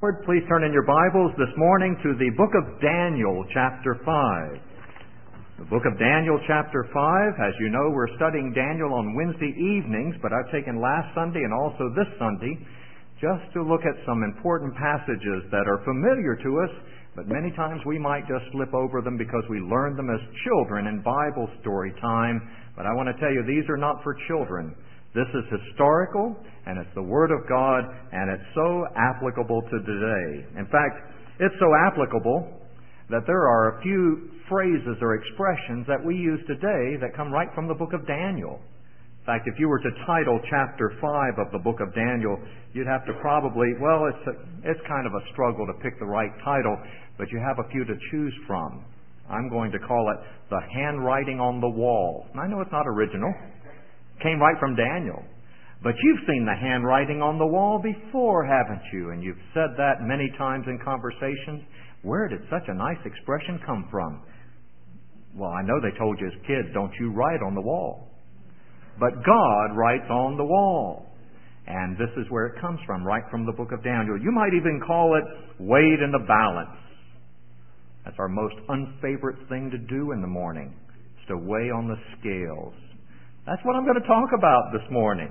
Lord, please turn in your Bibles this morning to the book of Daniel, chapter 5. The book of Daniel, chapter 5. As you know, we're studying Daniel on Wednesday evenings, but I've taken last Sunday and also this Sunday just to look at some important passages that are familiar to us, but many times we might just slip over them because we learned them as children in Bible story time. But I want to tell you, these are not for children. This is historical, and it's the Word of God, and it's so applicable to today. In fact, it's so applicable that there are a few phrases or expressions that we use today that come right from the book of Daniel. In fact, if you were to title chapter 5 of the book of Daniel, you'd have to probably, it's kind of a struggle to pick the right title, but you have a few to choose from. I'm going to call it The Handwriting on the Wall. And I know it's not original. Came right from Daniel. But you've seen the handwriting on the wall before, haven't you? And you've said that many times in conversations. Where did such a nice expression come from? Well, I know they told you as kids, don't you write on the wall. But God writes on the wall. And this is where it comes from, right from the book of Daniel. You might even call it weighed in the balance. That's our most unfavorite thing to do in the morning, is to weigh on the scales. That's what I'm going to talk about this morning.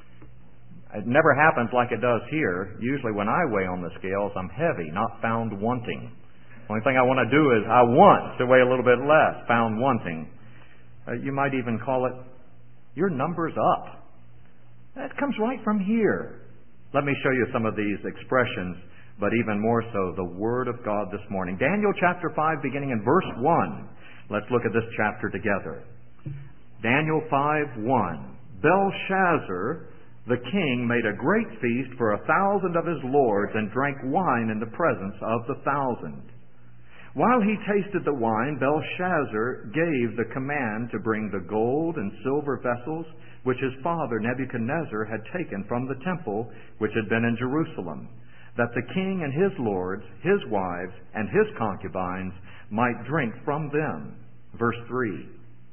It never happens like it does here. Usually when I weigh on the scales, I'm heavy, not found wanting. The only thing I want to do is I want to weigh a little bit less, found wanting. You might even call it, your number's up. That comes right from here. Let me show you some of these expressions, but even more so, the Word of God this morning. Daniel chapter 5, beginning in verse 1. Let's look at this chapter together. Daniel 5:1. Belshazzar, the king, made a great feast for 1,000 of his lords and drank wine in the presence of the 1,000. While he tasted the wine, Belshazzar gave the command to bring the gold and silver vessels which his father Nebuchadnezzar had taken from the temple which had been in Jerusalem, that the king and his lords, his wives, and his concubines might drink from them. Verse 3.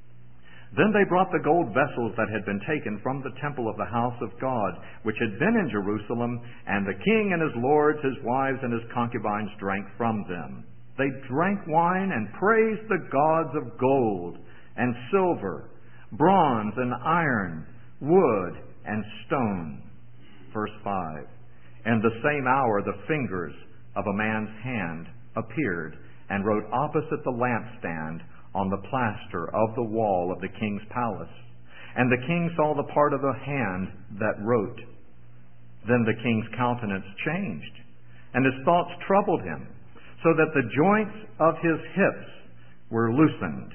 Then they brought the gold vessels that had been taken from the temple of the house of God, which had been in Jerusalem, and the king and his lords, his wives, and his concubines drank from them. They drank wine and praised the gods of gold and silver, bronze and iron, wood and stone. Verse 5. In the same hour the fingers of a man's hand appeared and wrote opposite the lampstand on the plaster of the wall of the king's palace. And the king saw the part of the hand that wrote. Then the king's countenance changed, and his thoughts troubled him, so that the joints of his hips were loosened,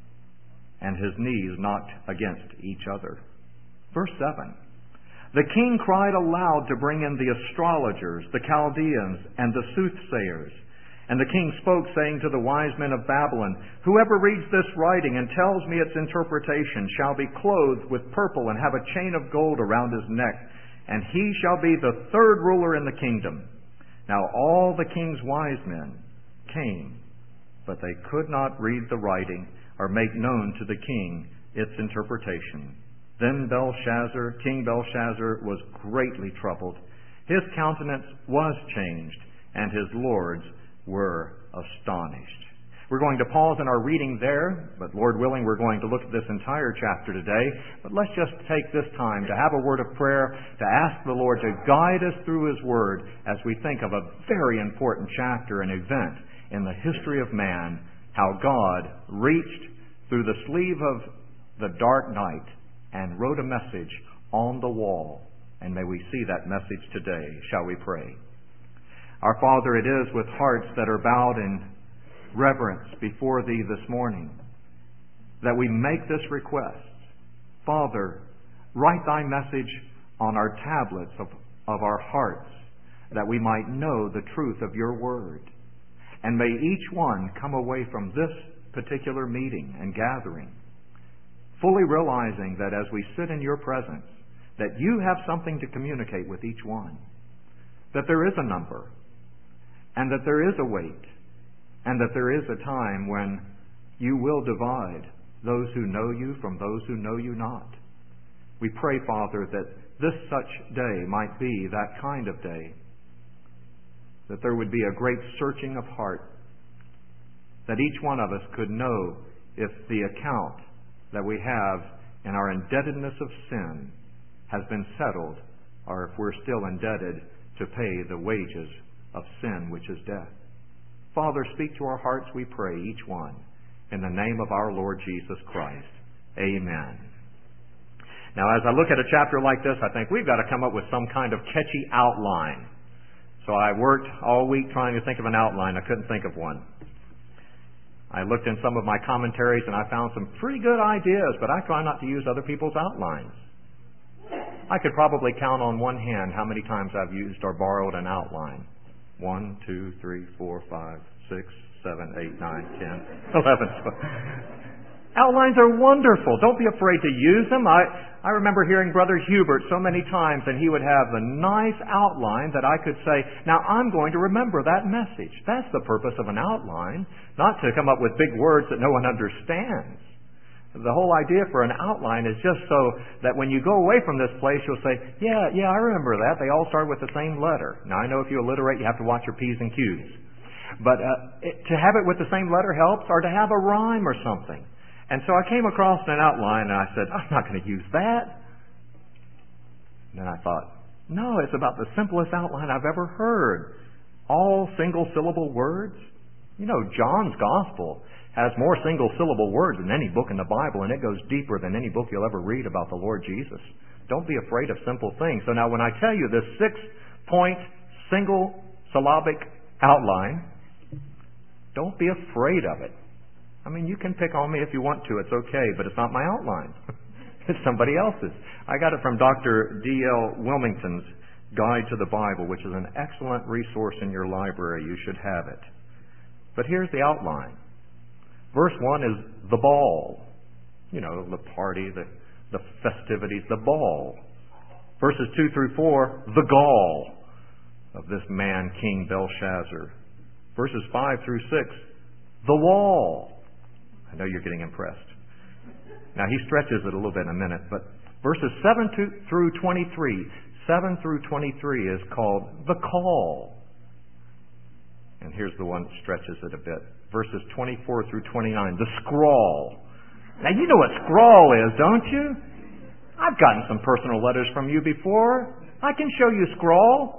and his knees knocked against each other. Verse 7. The king cried aloud to bring in the astrologers, the Chaldeans, and the soothsayers. And the king spoke, saying to the wise men of Babylon, whoever reads this writing and tells me its interpretation shall be clothed with purple and have a chain of gold around his neck, and he shall be the third ruler in the kingdom. Now all the king's wise men came, but they could not read the writing or make known to the king its interpretation. Then King Belshazzar was greatly troubled. His countenance was changed, and his lords were astonished. We're going to pause in our reading there, but Lord willing, we're going to look at this entire chapter today. But let's just take this time to have a word of prayer, to ask the Lord to guide us through His Word as we think of a very important chapter and event in the history of man, how God reached through the sleeve of the dark night and wrote a message on the wall. And may we see that message today. Shall we pray? Our Father, it is with hearts that are bowed in reverence before Thee this morning that we make this request. Father, write Thy message on our tablets of our hearts, that we might know the truth of Your Word. And may each one come away from this particular meeting and gathering fully realizing that as we sit in Your presence, that You have something to communicate with each one, that there is a number, and that there is a weight, and that there is a time when You will divide those who know You from those who know You not. We pray, Father, that this such day might be that kind of day, that there would be a great searching of heart, that each one of us could know if the account that we have in our indebtedness of sin has been settled, or if we're still indebted to pay the wages of sin, which is death. Father, speak to our hearts, we pray, each one, in the name of our Lord Jesus Christ. Amen. Now, as I look at a chapter like this, I think we've got to come up with some kind of catchy outline. So I worked all week trying to think of an outline. I couldn't think of one. I looked in some of my commentaries and I found some pretty good ideas, but I try not to use other people's outlines. I could probably count on one hand how many times I've used or borrowed an outline. 1, 2, 3, 4, 5, 6, 7, 8, 9, 10, 11, 12. Outlines are wonderful. Don't be afraid to use them. I remember hearing Brother Hubert so many times, and he would have a nice outline that I could say, now I'm going to remember that message. That's the purpose of an outline, not to come up with big words that no one understands. The whole idea for an outline is just so that when you go away from this place, you'll say, yeah, I remember that. They all start with the same letter. Now, I know if you alliterate, you have to watch your P's and Q's. But to have it with the same letter helps, or to have a rhyme or something. And so I came across an outline, and I said, I'm not going to use that. And then I thought, no, it's about the simplest outline I've ever heard. All single-syllable words. You know, John's Gospel has more single-syllable words than any book in the Bible, and it goes deeper than any book you'll ever read about the Lord Jesus. Don't be afraid of simple things. So now when I tell you this 6-point, single-syllabic outline, don't be afraid of it. I mean, you can pick on me if you want to. It's okay, but it's not my outline. It's somebody else's. I got it from Dr. D.L. Wilmington's Guide to the Bible, which is an excellent resource in your library. You should have it. But here's the outline. Verse 1 is the ball. You know, the party, the festivities, the ball. Verses 2 through 4, the gall of this man, King Belshazzar. Verses 5 through 6, the wall. I know you're getting impressed. Now, he stretches it a little bit in a minute, but verses 7 through 23, 7 through 23 is called the call. And here's the one that stretches it a bit. Verses 24 through 29, the scrawl. Now, you know what scrawl is, don't you? I've gotten some personal letters from you before. I can show you scrawl.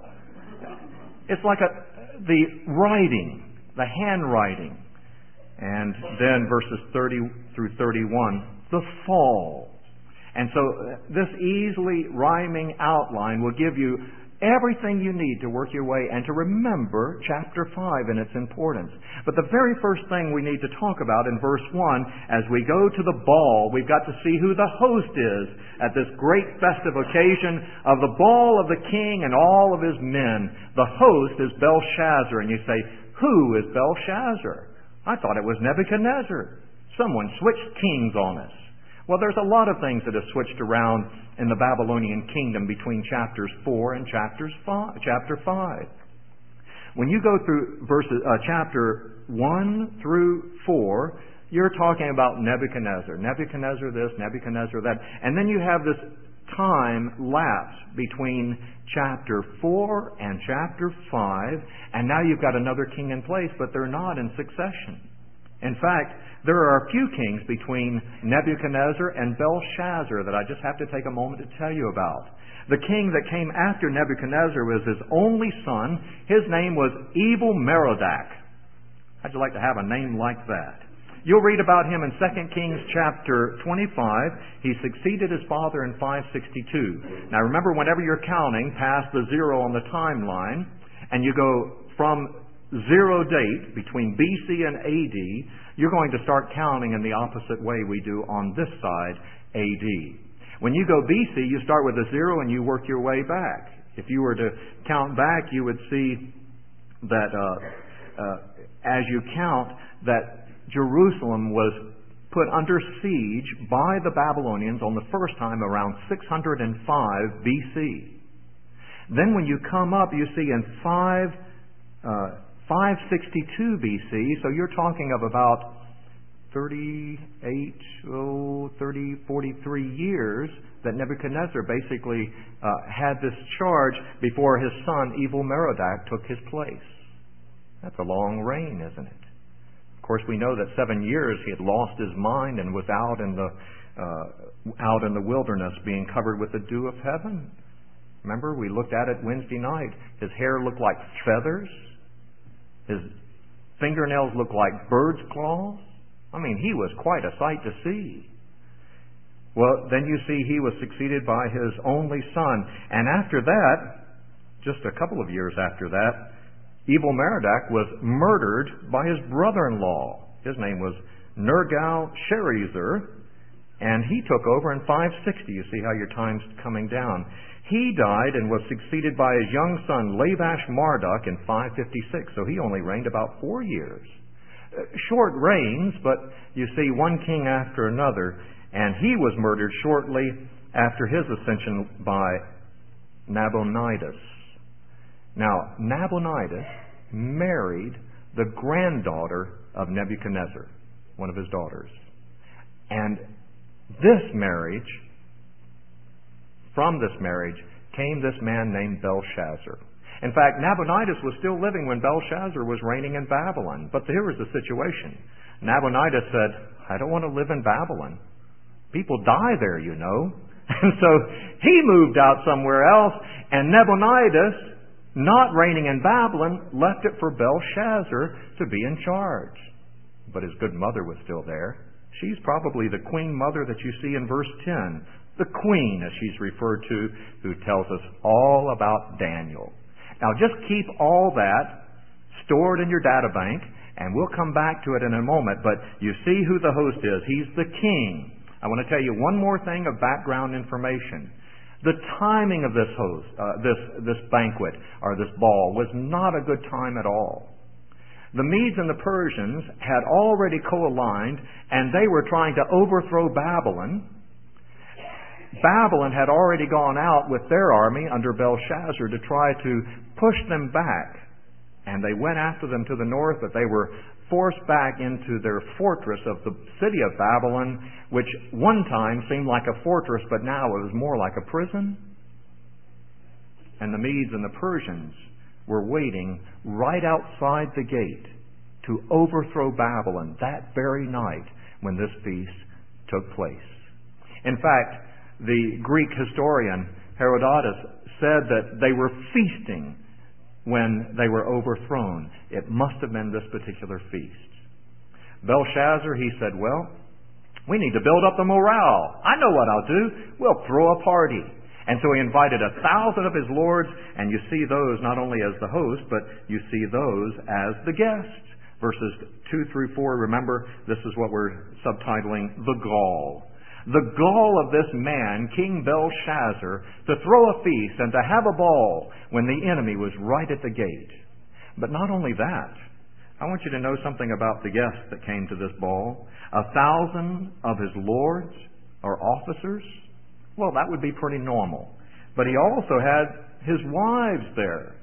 It's like the writing, the handwriting. And then verses 30 through 31, the fall. And so this easily rhyming outline will give you everything you need to work your way and to remember chapter 5 and its importance. But the very first thing we need to talk about in verse 1, as we go to the ball, we've got to see who the host is at this great festive occasion of the ball of the king and all of his men. The host is Belshazzar. And you say, who is Belshazzar? I thought it was Nebuchadnezzar. Someone switched kings on us. Well, there's a lot of things that have switched around in the Babylonian kingdom between chapters 4 and chapter 5. When you go through chapter 1 through 4, you're talking about Nebuchadnezzar. Nebuchadnezzar this, Nebuchadnezzar that. And then you have this time lapse between chapter 4 and chapter 5, and now you've got another king in place, but they're not in succession. In fact, there are a few kings between Nebuchadnezzar and Belshazzar that I just have to take a moment to tell you about. The king that came after Nebuchadnezzar was his only son. His name was Evil-Merodach. How'd you like to have a name like that? You'll read about him in 2 Kings chapter 25. He succeeded his father in 562. Now remember, whenever you're counting past the 0 on the timeline, and you go from 0 date between BC and AD, you're going to start counting in the opposite way we do on this side, AD. When you go BC, you start with a 0 and you work your way back. If you were to count back, you would see that as you count, that Jerusalem was put under siege by the Babylonians on the first time around 605 BC. Then when you come up, you see in 562 BC, so you're talking of about 43 years that Nebuchadnezzar basically had this charge before his son Evil-Merodach took his place. That's a long reign, isn't it? Of course, we know that 7 years he had lost his mind and was out in the wilderness being covered with the dew of heaven. Remember, we looked at it Wednesday night. His hair looked like feathers. His fingernails looked like bird's claws. I mean, he was quite a sight to see. Well, then you see he was succeeded by his only son. And after that, just a couple of years after that, Evil-Merodach was murdered by his brother-in-law. His name was Nergal-Sharezer, and he took over in 560. You see how your time's coming down. He died and was succeeded by his young son Lavash-Marduk in 556, so he only reigned about 4 years. Short reigns, but you see one king after another, and he was murdered shortly after his ascension by Nabonidus. Now, Nabonidus married the granddaughter of Nebuchadnezzar, one of his daughters. And from this marriage came this man named Belshazzar. In fact, Nabonidus was still living when Belshazzar was reigning in Babylon. But here was the situation. Nabonidus said, I don't want to live in Babylon. People die there, you know. And so he moved out somewhere else, and Nabonidus, not reigning in Babylon, left it for Belshazzar to be in charge. But his good mother was still there. She's probably the queen mother that you see in verse 10. The queen, as she's referred to, who tells us all about Daniel. Now just keep all that stored in your data bank, and we'll come back to it in a moment. But you see who the host is. He's the king. I want to tell you one more thing of background information. The timing of this this banquet, or this ball, was not a good time at all. The Medes and the Persians had already co-aligned, and they were trying to overthrow Babylon. Babylon had already gone out with their army under Belshazzar to try to push them back. And they went after them to the north, but they were forced back into their fortress of the city of Babylon, which one time seemed like a fortress, but now it was more like a prison. And the Medes and the Persians were waiting right outside the gate to overthrow Babylon that very night when this feast took place. In fact, the Greek historian Herodotus said that they were feasting when they were overthrown. It must have been this particular feast. Belshazzar, he said, well, we need to build up the morale. I know what I'll do. We'll throw a party. And so he invited 1,000 of his lords, and you see those not only as the host, but you see those as the guests. Verses 2 through 4, remember, this is what we're subtitling the gall. The gall of this man, King Belshazzar, to throw a feast and to have a ball when the enemy was right at the gate. But not only that, I want you to know something about the guests that came to this ball. 1,000 of his lords or officers. Well, that would be pretty normal. But he also had his wives there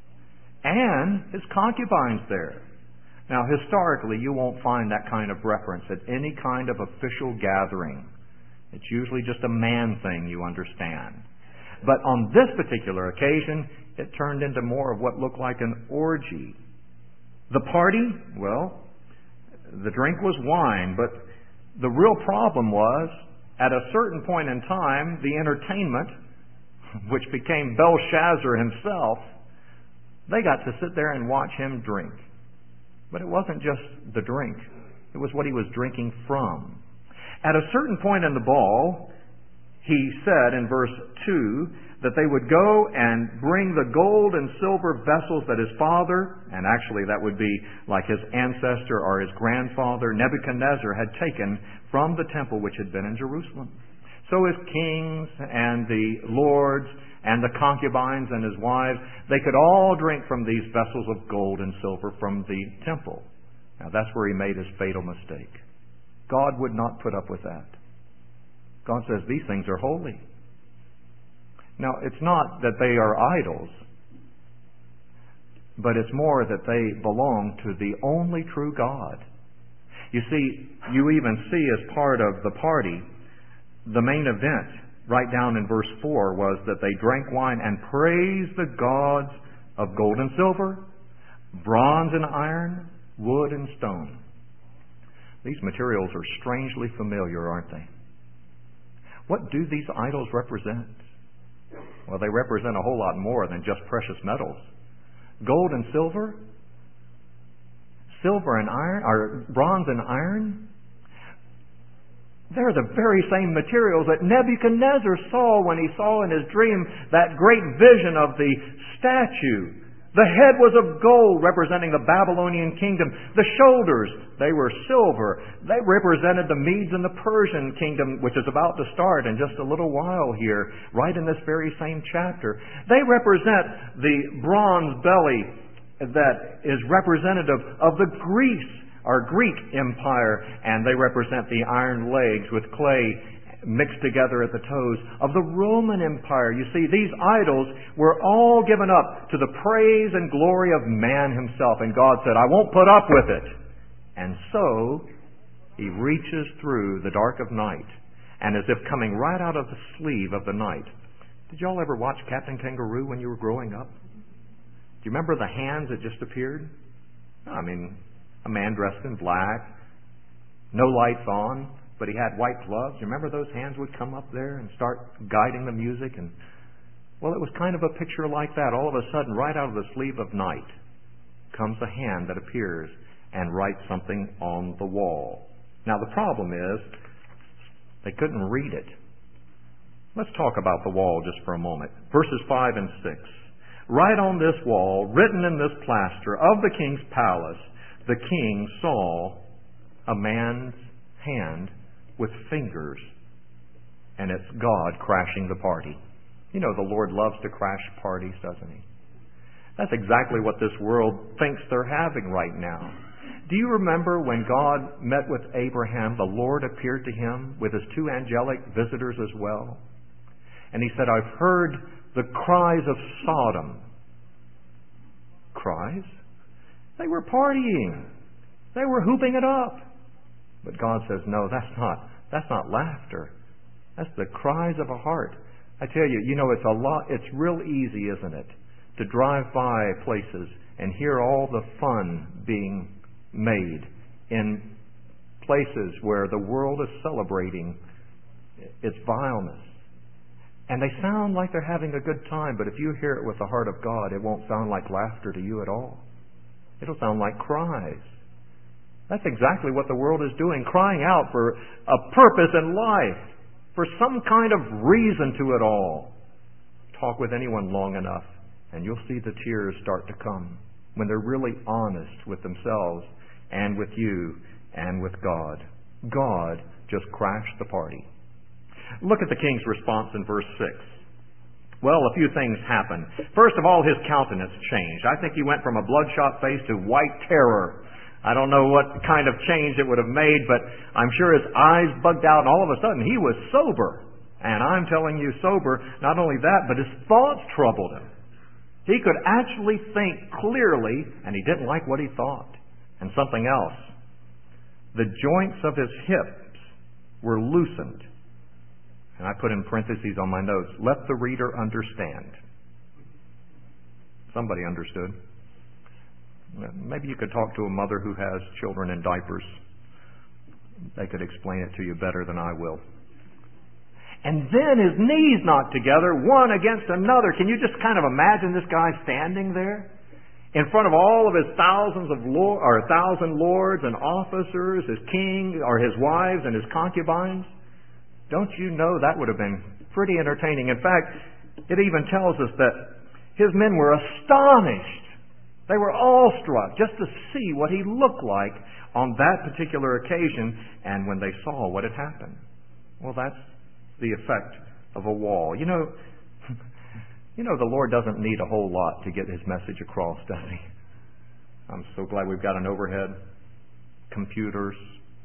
and his concubines there. Now, historically, you won't find that kind of reference at any kind of official gathering. It's usually just a man thing, you understand. But on this particular occasion, it turned into more of what looked like an orgy. The party, well, the drink was wine, but the real problem was, at a certain point in time, the entertainment, which became Belshazzar himself, they got to sit there and watch him drink. But it wasn't just the drink. It was what he was drinking from. At a certain point in the ball, he said in verse 2 that they would go and bring the gold and silver vessels that his father, and actually that would be like his ancestor or his grandfather, Nebuchadnezzar, had taken from the temple which had been in Jerusalem. So his kings and the lords and the concubines and his wives, they could all drink from these vessels of gold and silver from the temple. Now that's where he made his fatal mistake. God would not put up with that. God says these things are holy. Now, it's not that they are idols, but it's more that they belong to the only true God. You see, you even see as part of the party, the main event, right down in verse 4, was that they drank wine and praised the gods of gold and silver, bronze and iron, wood and stone. These materials are strangely familiar, aren't they? What do these idols represent? Well, they represent a whole lot more than just precious metals. Gold and silver, silver and iron, or bronze and iron, they're the very same materials that Nebuchadnezzar saw when he saw in his dream that great vision of the statue. The head was of gold, representing the Babylonian kingdom. The shoulders, they were silver. They represented the Medes and the Persian kingdom, which is about to start in just a little while here, right in this very same chapter. They represent the bronze belly that is representative of the Greek Empire, and they represent the iron legs with clay mixed together at the toes of the Roman Empire. You see, these idols were all given up to the praise and glory of man himself. And God said, I won't put up with it. And so, He reaches through the dark of night, and as if coming right out of the sleeve of the night. Did y'all ever watch Captain Kangaroo when you were growing up? Do you remember the hands that just appeared? I mean, a man dressed in black, no lights on, but he had white gloves. You remember those hands would come up there and start guiding the music? And well, it was kind of a picture like that. All of a sudden, right out of the sleeve of night, comes a hand that appears and writes something on the wall. Now, the problem is, they couldn't read it. Let's talk about the wall just for a moment. Verses 5 and 6. Right on this wall, written in this plaster of the king's palace, the king saw a man's hand with fingers, and it's God crashing the party. You know, the Lord loves to crash parties, doesn't He? That's exactly what this world thinks they're having right now. Do you remember when God met with Abraham, the Lord appeared to him with His two angelic visitors as well? And He said, I've heard the cries of Sodom. Cries? They were partying. They were hooping it up. But God says, no, that's not laughter. That's the cries of a heart. I tell you, it's real easy, isn't it, to drive by places and hear all the fun being made in places where the world is celebrating its vileness. And they sound like they're having a good time, but if you hear it with the heart of God, it won't sound like laughter to you at all. It'll sound like cries. That's exactly what the world is doing, crying out for a purpose in life, for some kind of reason to it all. Talk with anyone long enough, and you'll see the tears start to come when they're really honest with themselves and with you and with God. God just crashed the party. Look at the king's response in verse 6. Well, a few things happened. First of all, his countenance changed. I think he went from a bloodshot face to white terror. I don't know what kind of change it would have made, but I'm sure his eyes bugged out, and all of a sudden he was sober. And I'm telling you, sober, not only that, but his thoughts troubled him. He could actually think clearly, and he didn't like what he thought. And something else. The joints of his hips were loosened. And I put in parentheses on my notes, let the reader understand. Somebody understood. Maybe you could talk to a mother who has children in diapers. They could explain it to you better than I will. And then his knees knocked together, one against another. Can you just kind of imagine this guy standing there in front of all of his thousand lords and officers, his king or his wives and his concubines? Don't you know that would have been pretty entertaining? In fact, it even tells us that his men were astonished. They were awestruck just to see what he looked like on that particular occasion and when they saw what had happened. Well, that's the effect of a wall. You know, the Lord doesn't need a whole lot to get His message across, does He? I'm so glad we've got an overhead, computers,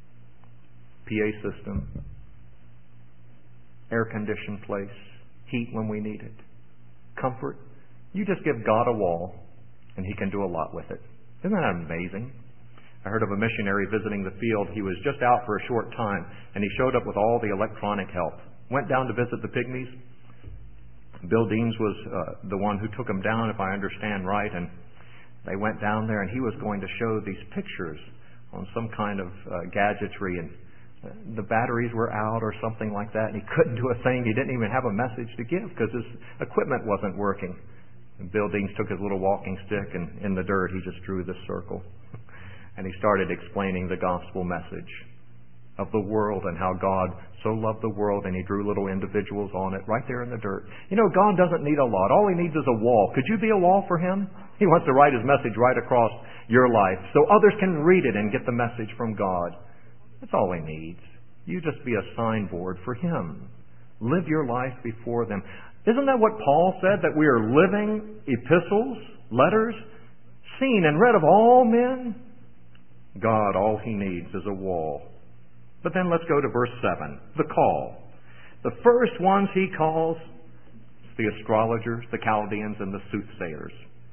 PA system, air-conditioned place, heat when we need it, comfort. You just give God a wall, and He can do a lot with it. Isn't that amazing? I heard of a missionary visiting the field. He was just out for a short time, and he showed up with all the electronic help. Went down to visit the pygmies. Bill Deans was the one who took them down, if I understand right, and they went down there, and he was going to show these pictures on some kind of gadgetry, and the batteries were out or something like that, and he couldn't do a thing. He didn't even have a message to give because his equipment wasn't working. And Bill Deans took his little walking stick, and in the dirt he just drew this circle. And he started explaining the gospel message of the world and how God so loved the world, and he drew little individuals on it right there in the dirt. You know, God doesn't need a lot. All he needs is a wall. Could you be a wall for him? He wants to write his message right across your life so others can read it and get the message from God. That's all he needs. You just be a signboard for him. Live your life before them. Isn't that what Paul said, that we are living epistles, letters, seen and read of all men? God, all he needs is a wall. But then let's go to verse 7, the call. The first ones he calls, the astrologers, the Chaldeans, and the soothsayers.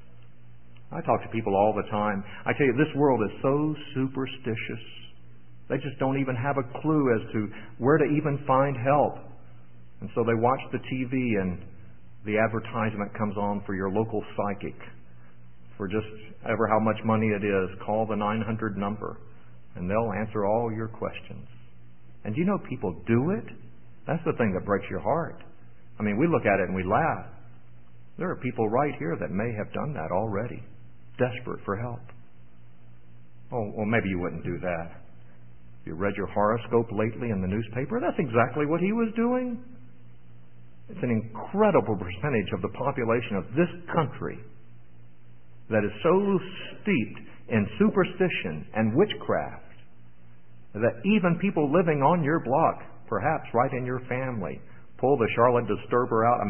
I talk to people all the time. I tell you, this world is so superstitious. They just don't even have a clue as to where to even find help. And so they watch the TV, and the advertisement comes on for your local psychic. For just ever how much money it is, call the 900 number, and they'll answer all your questions. And you know people do it? That's the thing that breaks your heart. I mean, we look at it and we laugh. There are people right here that may have done that already, desperate for help. Oh, well, maybe you wouldn't do that. If you read your horoscope lately in the newspaper, that's exactly what he was doing. It's an incredible percentage of the population of this country that is so steeped in superstition and witchcraft that even people living on your block, perhaps right in your family, pull the Charlotte Observer out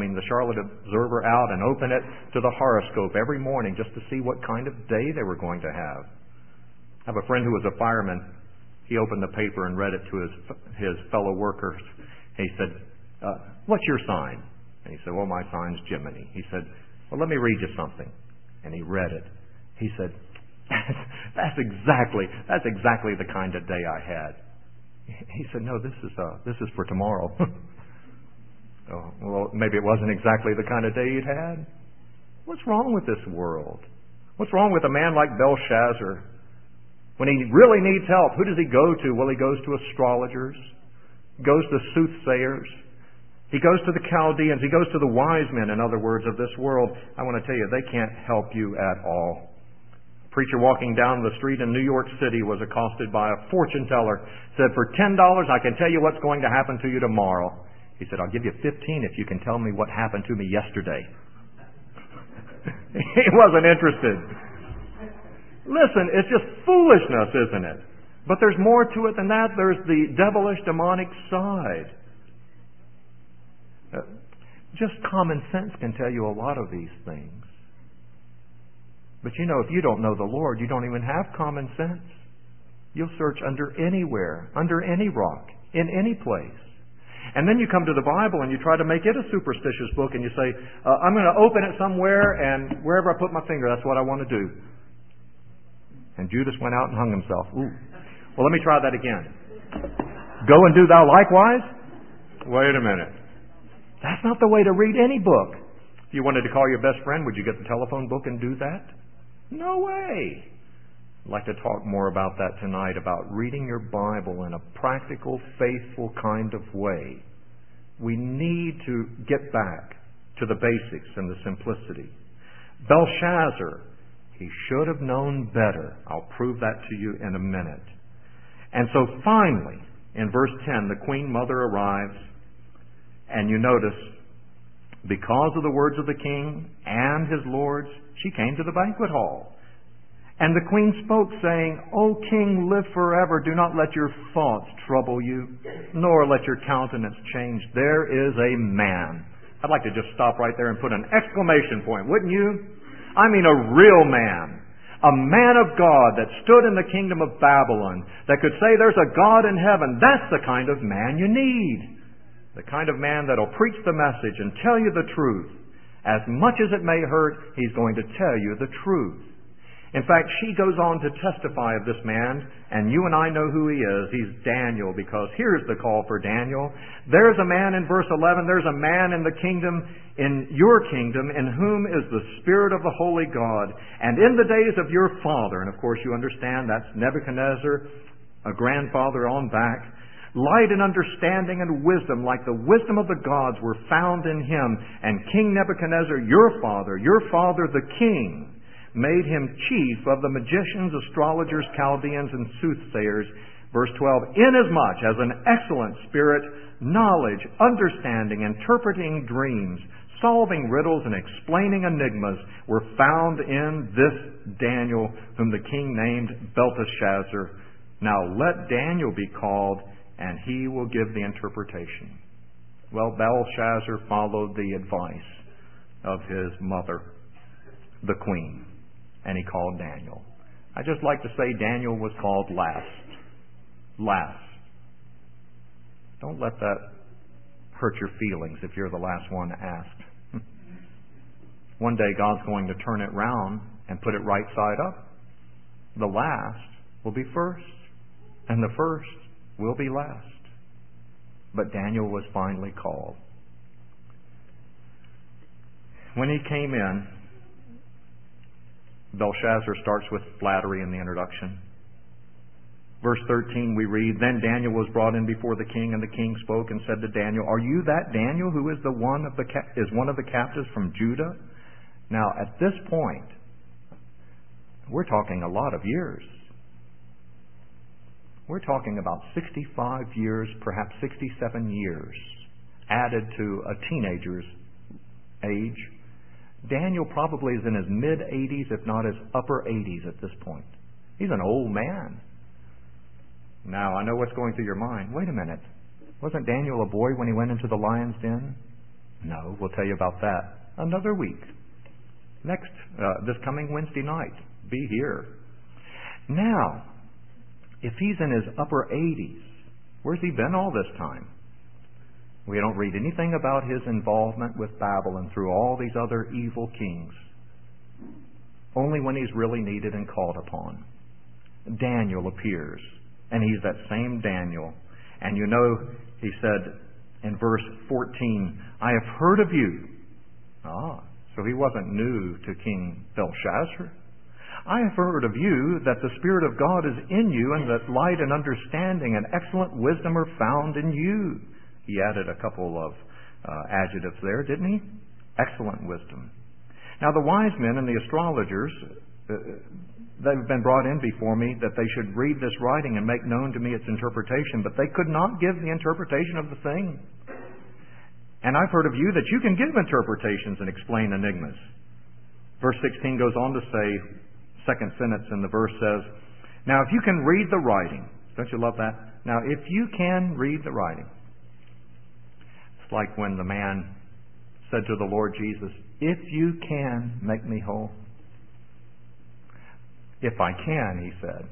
and open it to the horoscope every morning just to see what kind of day they were going to have. I have a friend who was a fireman. He opened the paper and read it to his fellow workers. He said, what's your sign? And he said, well, my sign's Gemini. He said, well, let me read you something. And he read it. He said, that's exactly the kind of day I had. He said, no, this is for tomorrow. Oh, well, maybe it wasn't exactly the kind of day you'd had. What's wrong with this world? What's wrong with a man like Belshazzar? When he really needs help, who does he go to? Well, he goes to astrologers, goes to soothsayers, he goes to the Chaldeans, he goes to the wise men, in other words, of this world. I want to tell you, they can't help you at all. A preacher walking down the street in New York City was accosted by a fortune teller. Said, for $10, I can tell you what's going to happen to you tomorrow. He said, I'll give you 15 if you can tell me what happened to me yesterday. He wasn't interested. Listen, it's just foolishness, isn't it? But there's more to it than that. There's the devilish, demonic side. Just common sense can tell you a lot of these things. But you know, if you don't know the Lord, you don't even have common sense. You'll search under anywhere, under any rock, in any place. And then you come to the Bible and you try to make it a superstitious book, and you say, I'm going to open it somewhere, and wherever I put my finger, that's what I want to do. And Judas went out and hung himself. Ooh. Well, let me try that again. Go and do thou likewise? Wait a minute. That's not the way to read any book. If you wanted to call your best friend, would you get the telephone book and do that? No way. I'd like to talk more about that tonight, about reading your Bible in a practical, faithful kind of way. We need to get back to the basics and the simplicity. Belshazzar, he should have known better. I'll prove that to you in a minute. And so finally, in verse 10, the Queen Mother arrives, and you notice, because of the words of the king and his lords, she came to the banquet hall. And the queen spoke, saying, O king, live forever. Do not let your thoughts trouble you, nor let your countenance change. There is a man. I'd like to just stop right there and put an exclamation point, wouldn't you? I mean a real man. A man of God that stood in the kingdom of Babylon, that could say there's a God in heaven. That's the kind of man you need. The kind of man that'll preach the message and tell you the truth. As much as it may hurt, he's going to tell you the truth. In fact, she goes on to testify of this man, and you and I know who he is. He's Daniel, because here's the call for Daniel. There's a man in verse 11, there's a man in the kingdom, in your kingdom, in whom is the Spirit of the Holy God. And in the days of your father, and of course you understand that's Nebuchadnezzar, a grandfather on back, light and understanding and wisdom, like the wisdom of the gods, were found in him. And King Nebuchadnezzar, your father the king, made him chief of the magicians, astrologers, Chaldeans, and soothsayers. Verse 12, inasmuch as an excellent spirit, knowledge, understanding, interpreting dreams, solving riddles, and explaining enigmas were found in this Daniel, whom the king named Belteshazzar. Now let Daniel be called, and he will give the interpretation. Well, Belshazzar followed the advice of his mother, the queen, and he called Daniel. I just like to say Daniel was called last. Last. Don't let that hurt your feelings if you're the last one asked. One day God's going to turn it round and put it right side up. The last will be first, and the first will be last. But Daniel was finally called. When he came in, Belshazzar starts with flattery in the introduction. Verse 13 we read, then Daniel was brought in before the king, and the king spoke and said to Daniel, are you that Daniel who is one of the captives from Judah? Now at this point, we're talking a lot of years. We're talking about 65 years, perhaps 67 years, added to a teenager's age. Daniel probably is in his mid-80s, if not his upper 80s at this point. He's an old man. Now, I know what's going through your mind. Wait a minute. Wasn't Daniel a boy when he went into the lion's den? No, we'll tell you about that another week. This coming Wednesday night. Be here. Now, if he's in his upper 80s, where's he been all this time? We don't read anything about his involvement with Babylon through all these other evil kings. Only when he's really needed and called upon. Daniel appears, and he's that same Daniel. And you know, he said in verse 14, I have heard of you. So he wasn't new to King Belshazzar. I have heard of you that the Spirit of God is in you, and that light and understanding and excellent wisdom are found in you. He added a couple of adjectives there, didn't he? Excellent wisdom. Now the wise men and the astrologers, they've been brought in before me that they should read this writing and make known to me its interpretation, but they could not give the interpretation of the thing. And I've heard of you that you can give interpretations and explain enigmas. Verse 16 goes on to say, second sentence in the verse says, now if you can read the writing, don't you love that? Now if you can read the writing, it's like when the man said to the Lord Jesus, if you can make me whole. If I can, he said.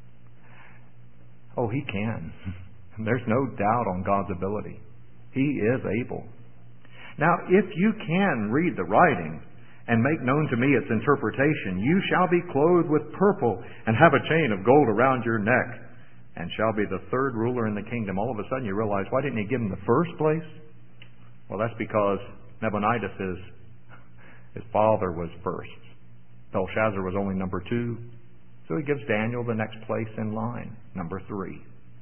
Oh, he can. There's no doubt on God's ability. He is able. Now, if you can read the writing and make known to me its interpretation, you shall be clothed with purple and have a chain of gold around your neck, and shall be the third ruler in the kingdom. All of a sudden you realize, why didn't he give him the first place? Well, that's because Nabonidus, his father, was first. Belshazzar was only number 2. So he gives Daniel the next place in line, number 3.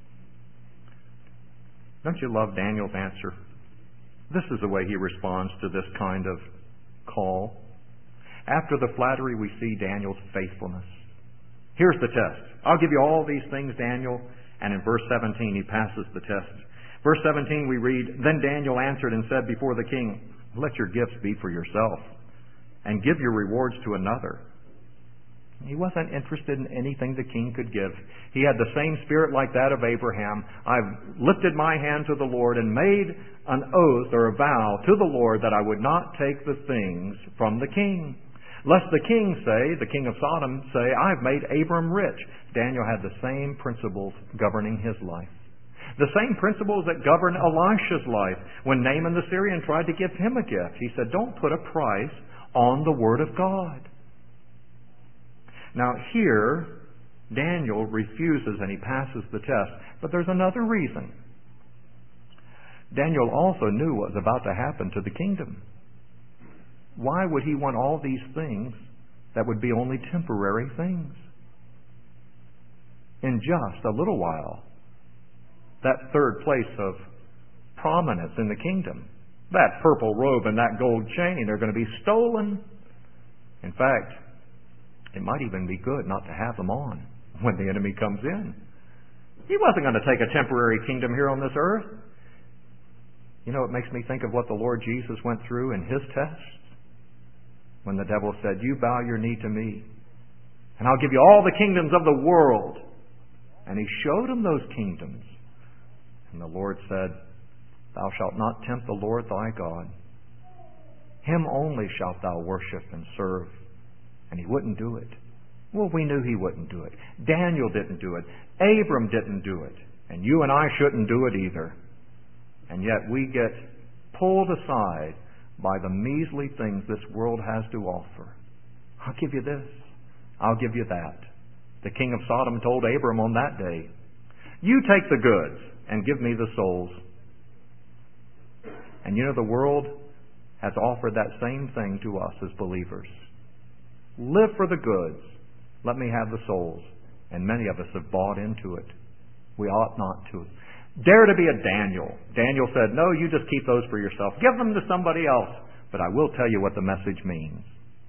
Don't you love Daniel's answer? This is the way he responds to this kind of call. After the flattery, we see Daniel's faithfulness. Here's the test. I'll give you all these things, Daniel. And in verse 17, he passes the test. Verse 17, we read, then Daniel answered and said before the king, let your gifts be for yourself, and give your rewards to another. He wasn't interested in anything the king could give. He had the same spirit like that of Abraham. I've lifted my hand to the Lord and made an oath or a vow to the Lord that I would not take the things from the king. Lest the king say, the king of Sodom say, I've made Abram rich. Daniel had the same principles governing his life. The same principles that govern Elisha's life. When Naaman the Syrian tried to give him a gift, he said, don't put a price on the Word of God. Now here, Daniel refuses and he passes the test. But there's another reason. Daniel also knew what was about to happen to the kingdom. Why would he want all these things that would be only temporary things? In just a little while, that third place of prominence in the kingdom, that purple robe and that gold chain are going to be stolen. In fact, it might even be good not to have them on when the enemy comes in. He wasn't going to take a temporary kingdom here on this earth. You know, it makes me think of what the Lord Jesus went through in His test. When the devil said, "You bow your knee to me, and I'll give you all the kingdoms of the world." And He showed him those kingdoms. And the Lord said, "Thou shalt not tempt the Lord thy God. Him only shalt thou worship and serve." And he wouldn't do it. Well, we knew he wouldn't do it. Daniel didn't do it. Abram didn't do it. And you and I shouldn't do it either. And yet we get pulled aside by the measly things this world has to offer. I'll give you this. I'll give you that. The king of Sodom told Abram on that day, "You take the goods and give me the souls." And you know, the world has offered that same thing to us as believers. Live for the goods. Let me have the souls. And many of us have bought into it. We ought not to. Dare to be a Daniel. Daniel said, "No, you just keep those for yourself. Give them to somebody else. But I will tell you what the message means."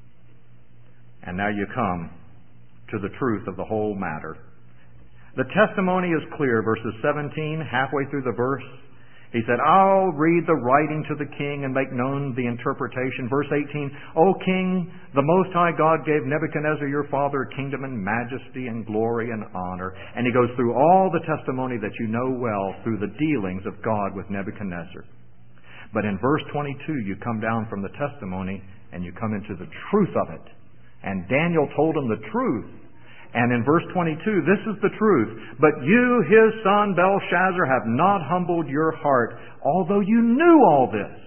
And now you come to the truth of the whole matter. The testimony is clear. Verses 17, halfway through the verse, he said, "I'll read the writing to the king and make known the interpretation." Verse 18, "O king, the Most High God gave Nebuchadnezzar your father a kingdom and majesty and glory and honor." And he goes through all the testimony that you know well through the dealings of God with Nebuchadnezzar. But in verse 22, you come down from the testimony and you come into the truth of it. And Daniel told him the truth. And in verse 22, this is the truth. "But you, his son Belshazzar, have not humbled your heart, although you knew all this."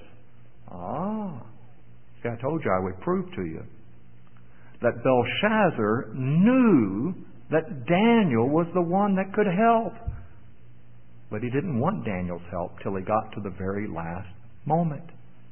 See, I told you I would prove to you that Belshazzar knew that Daniel was the one that could help. But he didn't want Daniel's help till he got to the very last moment.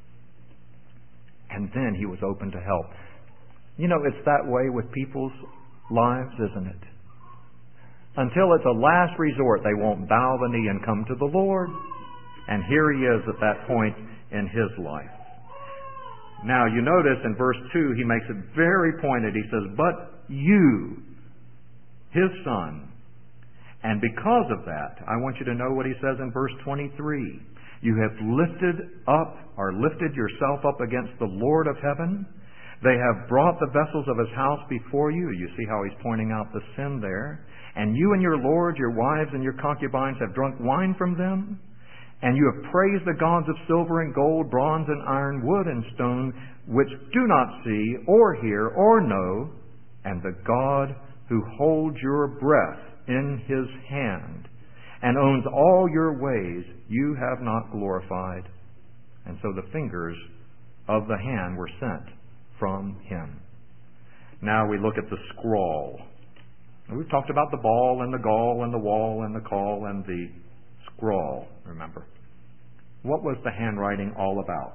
And then he was open to help. You know, it's that way with people's lives, isn't it? Until it's a last resort, they won't bow the knee and come to the Lord. And here he is at that point in his life. Now, you notice in verse 2, he makes it very pointed. He says, "But you, his son." And because of that, I want you to know what he says in verse 23. "You have lifted yourself up against the Lord of heaven. They have brought the vessels of his house before you." You see how he's pointing out the sin there. "And you and your lords, your wives, and your concubines have drunk wine from them. And you have praised the gods of silver and gold, bronze and iron, wood and stone, which do not see or hear or know. And the God who holds your breath in his hand and owns all your ways, you have not glorified." And so the fingers of the hand were sent from him. Now we look at the scroll. We've talked about the ball and the gall and the wall and the call and the scroll, remember. What was the handwriting all about?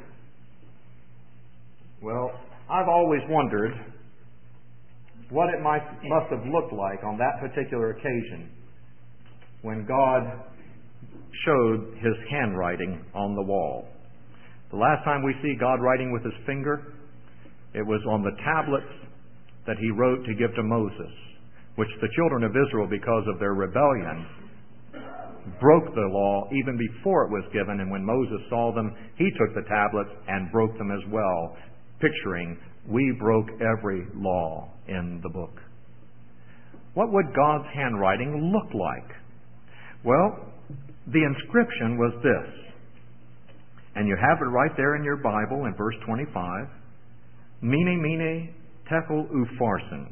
Well, I've always wondered what it must have looked like on that particular occasion when God showed his handwriting on the wall. The last time we see God writing with his finger, it was on the tablets that he wrote to give to Moses, which the children of Israel, because of their rebellion, broke the law even before it was given. And when Moses saw them, he took the tablets and broke them as well, picturing, we broke every law in the book. What would God's handwriting look like? Well, the inscription was this. And you have it right there in your Bible in verse 25. "Mene, mene, tekel upharsin."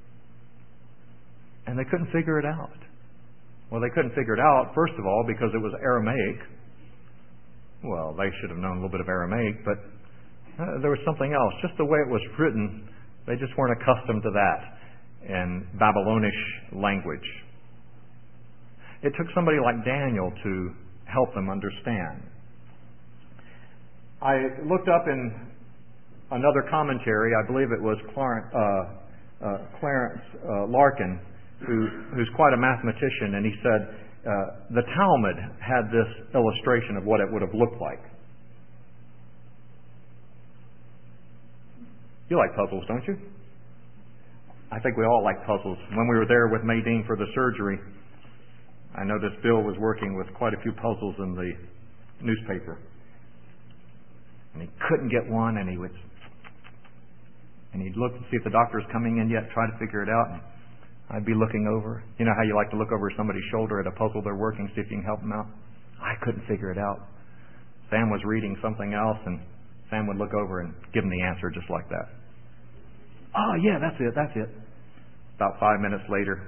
And they couldn't figure it out. Well, they couldn't figure it out, first of all, because it was Aramaic. Well, they should have known a little bit of Aramaic, but there was something else. Just the way it was written, they just weren't accustomed to that. in Babylonish language. It took somebody like Daniel to help them understand. I looked up in another commentary, I believe it was Clarence Larkin, who's quite a mathematician, and he said the Talmud had this illustration of what it would have looked like. You like puzzles, don't you? I think we all like puzzles. When we were there with Maydeen for the surgery, I noticed Bill was working with quite a few puzzles in the newspaper. And he couldn't get one, and he'd look to see if the doctor's coming in yet, try to figure it out. And I'd be looking over. You know how you like to look over somebody's shoulder at a puzzle they're working, see if you can help them out? I couldn't figure it out. Sam was reading something else, and Sam would look over and give him the answer just like that. Oh, yeah, that's it. About 5 minutes later,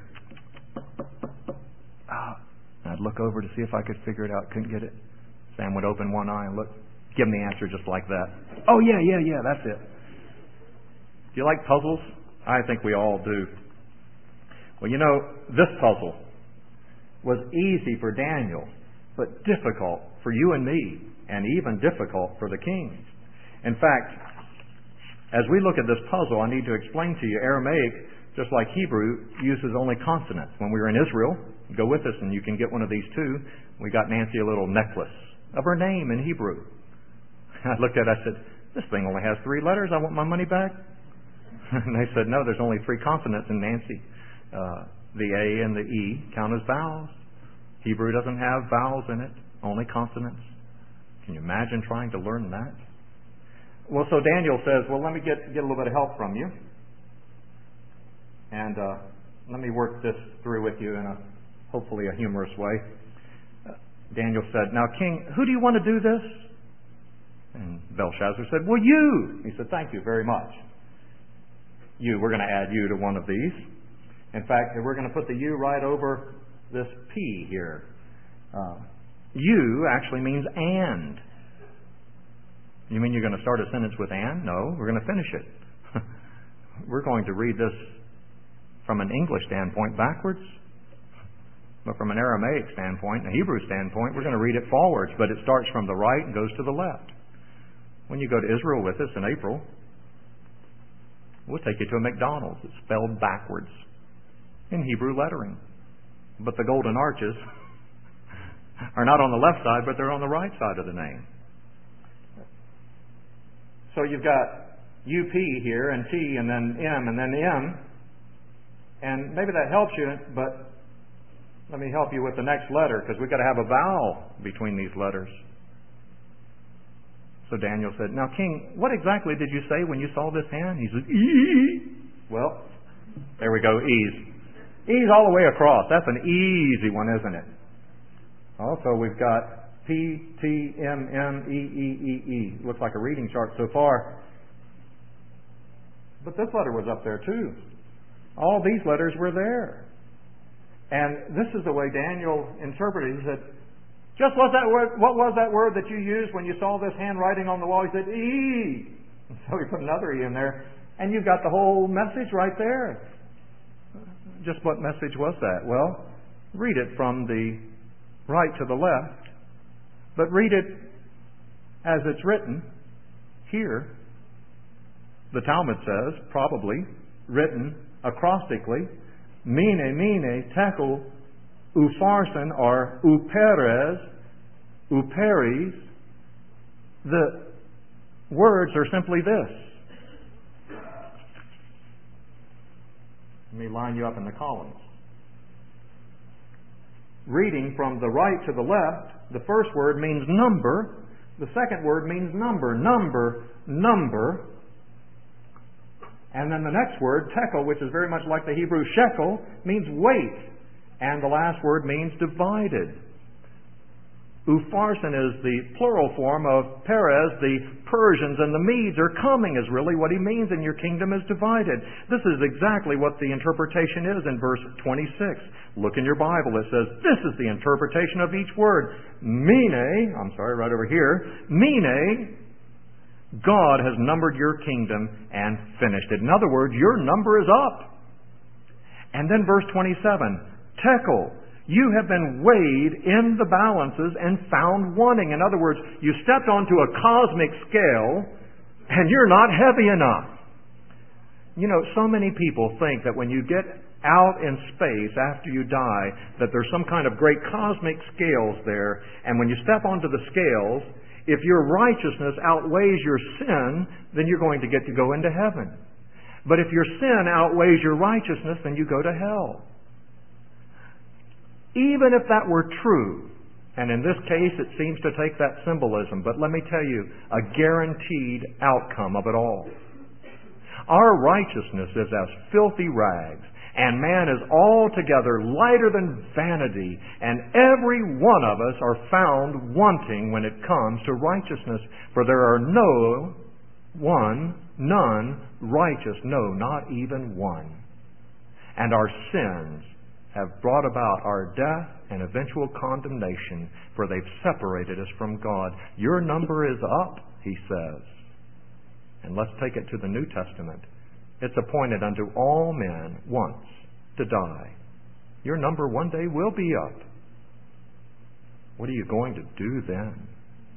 I'd look over to see if I could figure it out. Couldn't get it. Sam would open one eye and look, give him the answer just like that. Oh, yeah, that's it. Do you like puzzles? I think we all do. Well, you know, this puzzle was easy for Daniel, but difficult for you and me, and even difficult for the king. In fact, as we look at this puzzle, I need to explain to you, Aramaic, just like Hebrew, uses only consonants. When we were in Israel, go with us and you can get one of these too. We got Nancy a little necklace of her name in Hebrew. I looked at it, I said, this thing only has 3 letters. I want my money back. And they said, no, there's only 3 consonants in Nancy. The A and the E count as vowels. Hebrew doesn't have vowels in it, only consonants. Can you imagine trying to learn that? Well, so Daniel says, well, let me get a little bit of help from you. And let me work this through with you in hopefully a humorous way. Daniel said, now, King, who do you want to do this? And Belshazzar said, well, you. He said, thank you very much. You, we're going to add you to one of these. In fact, we're going to put the U right over this P here. You actually means and. You mean you're going to start a sentence with and? No, we're going to finish it. We're going to read this from an English standpoint backwards. But from an Aramaic standpoint, a Hebrew standpoint, we're going to read it forwards, but it starts from the right and goes to the left. When you go to Israel with us in April, we'll take you to a McDonald's. It's spelled backwards in Hebrew lettering. But the golden arches are not on the left side, but they're on the right side of the name. So you've got UP here, and T, and then M, and then M. And maybe that helps you, but let me help you with the next letter, because we've got to have a vowel between these letters. So Daniel said, now, King, what exactly did you say when you saw this hand? He said, E. Well, there we go, E's. E's all the way across. That's an easy one, isn't it? Also, we've got P, T, M, M, E, E, E, E. Looks like a reading chart so far. But this letter was up there too. All these letters were there. And this is the way Daniel interpreted it. He said, just what was that word that you used when you saw this handwriting on the wall? He said, E. And so he put another E in there. And you've got the whole message right there. Just what message was that? Well, read it from the right to the left. But read it as it's written here. The Talmud says, probably, written acrostically, mene, tekel, upharsin, or uperes, uperes. The words are simply this. Let me line you up in the columns. Reading from the right to the left, the first word means number. The second word means number. Number. And then the next word, tekel, which is very much like the Hebrew shekel, means weight. And the last word means divided. Upharsin is the plural form of Perez. The Persians and the Medes are coming is really what he means, and your kingdom is divided. This is exactly what the interpretation is in verse 26. Look in your Bible. It says, this is the interpretation of each word. Right over here. Mene, God has numbered your kingdom and finished it. In other words, your number is up. And then verse 27, Tekel, you have been weighed in the balances and found wanting. In other words, you stepped onto a cosmic scale and you're not heavy enough. You know, so many people think that when you get out in space after you die, that there's some kind of great cosmic scales there, and when you step onto the scales, if your righteousness outweighs your sin, then you're going to get to go into heaven. But if your sin outweighs your righteousness, then you go to hell. Even if that were true, and in this case it seems to take that symbolism, but let me tell you, a guaranteed outcome of it all. Our righteousness is as filthy rags, and man is altogether lighter than vanity, and every one of us are found wanting when it comes to righteousness. For there are none righteous, no, not even one. And our sins have brought about our death and eventual condemnation, for they've separated us from God. Your number is up, he says. And let's take it to the New Testament. It's appointed unto all men once to die. Your number one day will be up. What are you going to do then?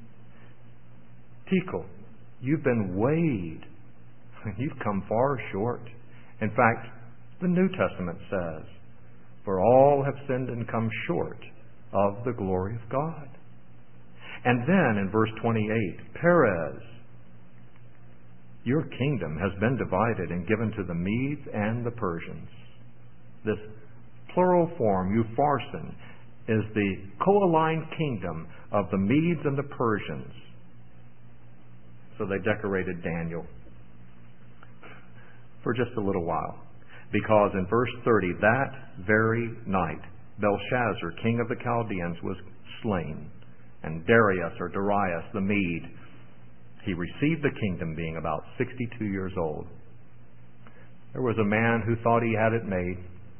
Tekel, you've been weighed. You've come far short. In fact, the New Testament says, for all have sinned and come short of the glory of God. And then in verse 28, Perez, your kingdom has been divided and given to the Medes and the Persians. This plural form, Upharsin, is the co-aligned kingdom of the Medes and the Persians. So they decorated Daniel for just a little while. Because in verse 30, that very night, Belshazzar, king of the Chaldeans, was slain. And Darius, or Darius, the Mede, he received the kingdom being about 62 years old. There was a man who thought he had it made.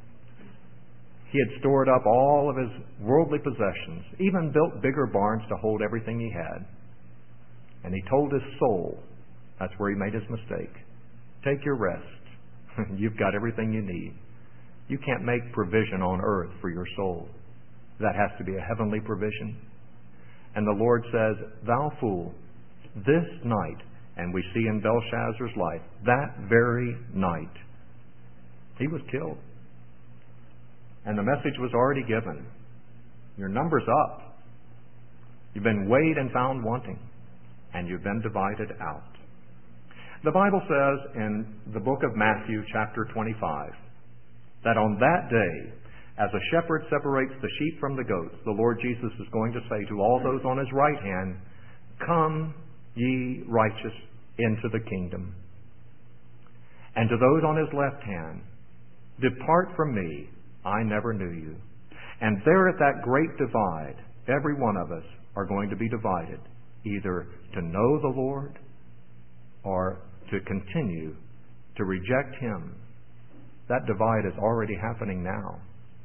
He had stored up all of his worldly possessions, even built bigger barns to hold everything he had. And he told his soul, that's where he made his mistake, take your rest. You've got everything you need. You can't make provision on earth for your soul. That has to be a heavenly provision. And the Lord says, thou fool, this night, and we see in Belshazzar's life, that very night, he was killed. And the message was already given. Your number's up. You've been weighed and found wanting, and you've been divided out. The Bible says in the book of Matthew, chapter 25, that on that day, as a shepherd separates the sheep from the goats, the Lord Jesus is going to say to all those on his right hand, come, ye righteous, into the kingdom. And to those on his left hand, depart from me, I never knew you. And there at that great divide, every one of us are going to be divided, either to know the Lord or to continue to reject him. That divide is already happening now.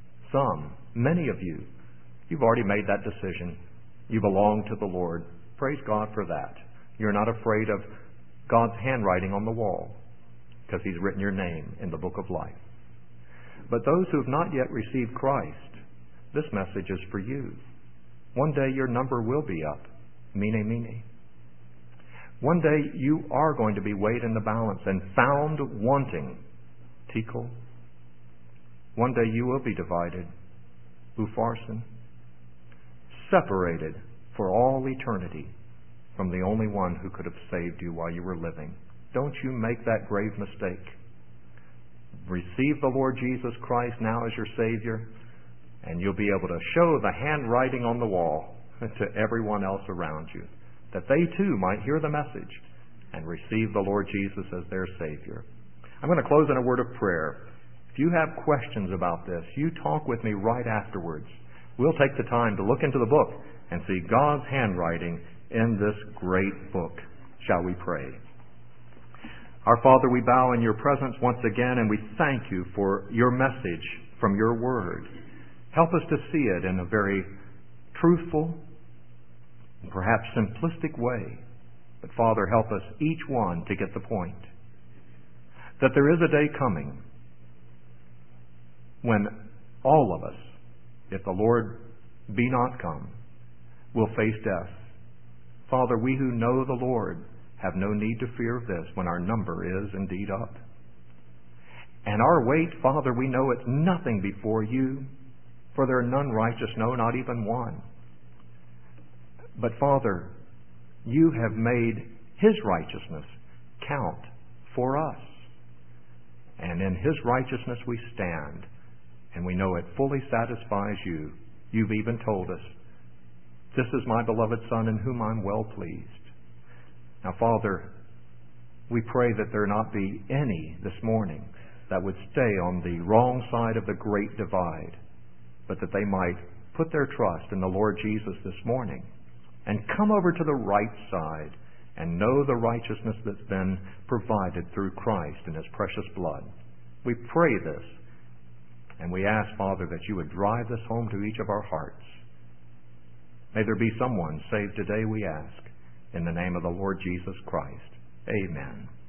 Many of you, you've already made that decision. You belong to the Lord. Praise God for that. You're not afraid of God's handwriting on the wall because he's written your name in the book of life. But those who have not yet received Christ, this message is for you. One day your number will be up. Mene, mene. One day you are going to be weighed in the balance and found wanting. Tekel. One day you will be divided. Upharsin. Separated for all eternity from the only one who could have saved you while you were living. Don't you make that grave mistake. Receive the Lord Jesus Christ now as your Savior, and you'll be able to show the handwriting on the wall to everyone else around you, that they too might hear the message and receive the Lord Jesus as their Savior. I'm going to close in a word of prayer. If you have questions about this, you talk with me right afterwards. We'll take the time to look into the book and see God's handwriting in this great book. Shall we pray? Our Father, we bow in your presence once again, and we thank you for your message from your word. Help us to see it in a very truthful, perhaps simplistic way. But Father, help us each one to get the point. That there is a day coming when all of us, if the Lord be not come, will face death. Father, we who know the Lord have no need to fear of this when our number is indeed up. And our weight, Father, we know it's nothing before you, for there are none righteous, no, not even one. But Father, you have made His righteousness count for us. And in His righteousness we stand, and we know it fully satisfies you. You've even told us, this is my beloved Son in whom I'm well pleased. Now, Father, we pray that there not be any this morning that would stay on the wrong side of the great divide, but that they might put their trust in the Lord Jesus this morning and come over to the right side and know the righteousness that's been provided through Christ and His precious blood. We pray this, and we ask, Father, that you would drive this home to each of our hearts. May there be someone saved today, we ask, in the name of the Lord Jesus Christ. Amen.